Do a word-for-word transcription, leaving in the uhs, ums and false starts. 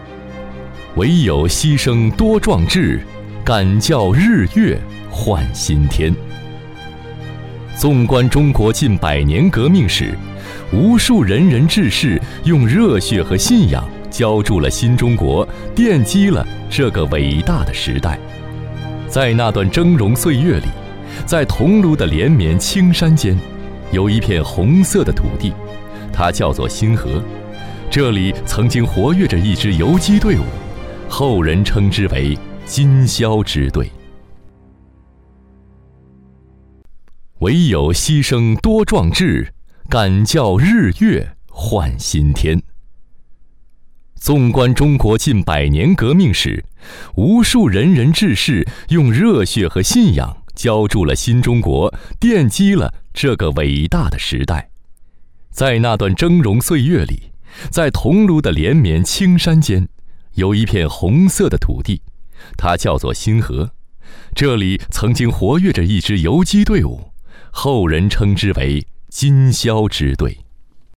唯有牺牲多壮志，敢教日月换新天。纵观中国近百年革命史，无数仁人志士用热血和信仰浇筑了新中国，奠基了这个伟大的时代。在那段峥嵘岁月里，在桐庐的连绵青山间，有一片红色的土地，它叫做新河。这里曾经活跃着一支游击队伍，后人称之为金宵支队。唯有牺牲多壮志，敢教日月换新天。纵观中国近百年革命史，无数仁人志士用热血和信仰浇筑了新中国，奠基了这个伟大的时代。在那段峥嵘岁月里，在桐庐的连绵青山间，有一片红色的土地，它叫做新河。这里曾经活跃着一支游击队伍，后人称之为金宵支队。